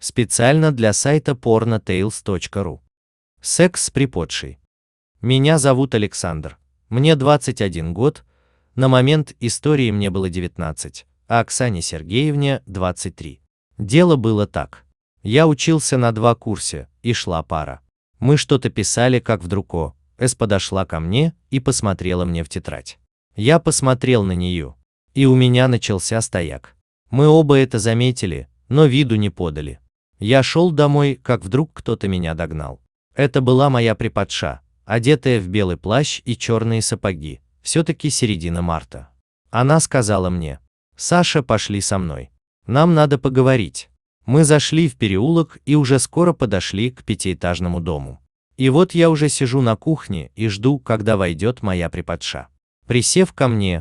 Специально для сайта pornotales.ru. Секс с приподшей. Меня зовут Александр. Мне 21 год. На момент истории мне было 19, а Оксане Сергеевне 23. Дело было так. Я учился на 2 курса, и шла пара. Мы что-то писали, как вдруг С подошла ко мне и посмотрела мне в тетрадь. Я посмотрел на нее, и у меня начался стояк. Мы оба это заметили, но виду не подали. Я шел домой, как вдруг кто-то меня догнал. Это была моя припадша, одетая в белый плащ и черные сапоги, все-таки середина марта. Она сказала мне: «Саша, пошли со мной. Нам надо поговорить». Мы зашли в переулок и уже скоро подошли к 5-этажному дому. И вот я уже сижу на кухне и жду, когда войдет моя припадша. Присев ко мне,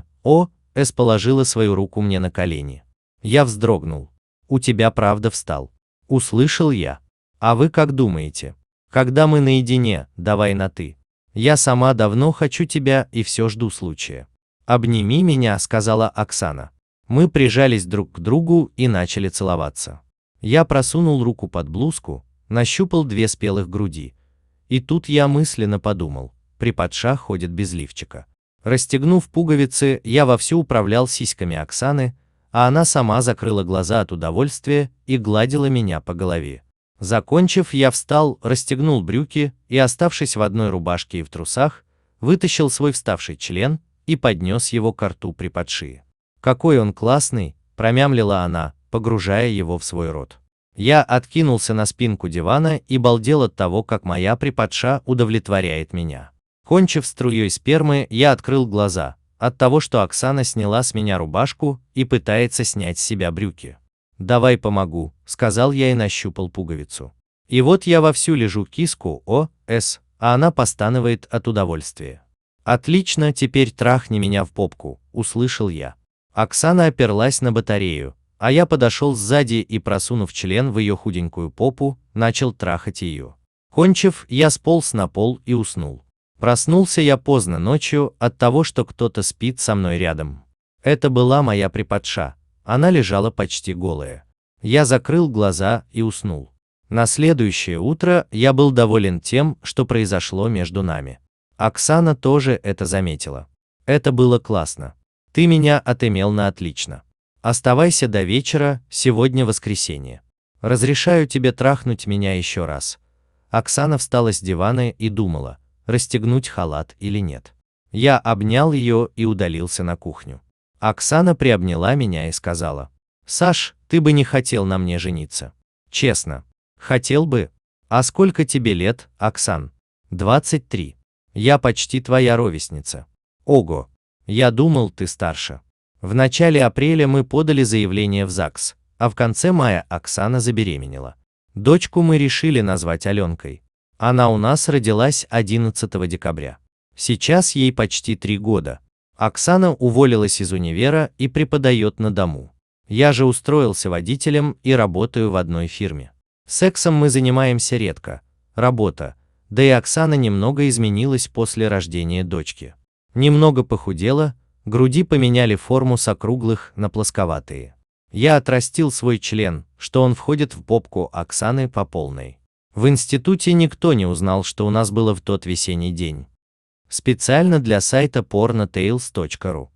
С положила свою руку мне на колени. Я вздрогнул. «У тебя правда встал?» Услышал я. «А вы как думаете? Когда мы наедине, давай на «ты». Я сама давно хочу тебя и все жду случая». «Обними меня», сказала Оксана. Мы прижались друг к другу и начали целоваться. Я просунул руку под блузку, нащупал 2 спелых груди. И тут я мысленно подумал: припадша ходит без лифчика. Расстегнув пуговицы, я вовсю управлял сиськами Оксаны, а она сама закрыла глаза от удовольствия и гладила меня по голове. Закончив, я встал, расстегнул брюки и, оставшись в одной рубашке и в трусах, вытащил свой вставший член и поднес его ко рту припадши. «Какой он классный!» – промямлила она, погружая его в свой рот. Я откинулся на спинку дивана и балдел от того, как моя припадша удовлетворяет меня. Кончив струей спермы, я открыл глаза от того, что Оксана сняла с меня рубашку и пытается снять с себя брюки. «Давай помогу», — сказал я и нащупал пуговицу. И вот я вовсю лежу киску С, а она постанывает от удовольствия. «Отлично, теперь трахни меня в попку», — услышал я. Оксана оперлась на батарею, а я подошел сзади и, просунув член в ее худенькую попу, начал трахать ее. Кончив, я сполз на пол и уснул. Проснулся я поздно ночью от того, что кто-то спит со мной рядом. Это была моя припадша. Она лежала почти голая. Я закрыл глаза и уснул. На следующее утро я был доволен тем, что произошло между нами. Оксана тоже это заметила. Это было классно. Ты меня отымел на отлично. Оставайся до вечера, сегодня воскресенье. Разрешаю тебе трахнуть меня еще раз. Оксана встала с дивана и думала, расстегнуть халат или нет. Я обнял ее и удалился на кухню. Оксана приобняла меня и сказала: «Саш, ты бы не хотел на мне жениться?» «Честно. Хотел бы. А сколько тебе лет, Оксан?» 23. Я почти твоя ровесница. Ого. Я думал, ты старше. В начале апреля мы подали заявление в ЗАГС, а в конце мая Оксана забеременела. Дочку мы решили назвать Аленкой. Она у нас родилась 11 декабря. Сейчас ей почти 3 года. Оксана уволилась из универа и преподает на дому. Я же устроился водителем и работаю в одной фирме. Сексом мы занимаемся редко. Работа. Да и Оксана немного изменилась после рождения дочки. Немного похудела, груди поменяли форму с округлых на плосковатые. Я отрастил свой член, что он входит в попку Оксаны по полной. В институте никто не узнал, что у нас было в тот весенний день. Специально для сайта pornotales.ru.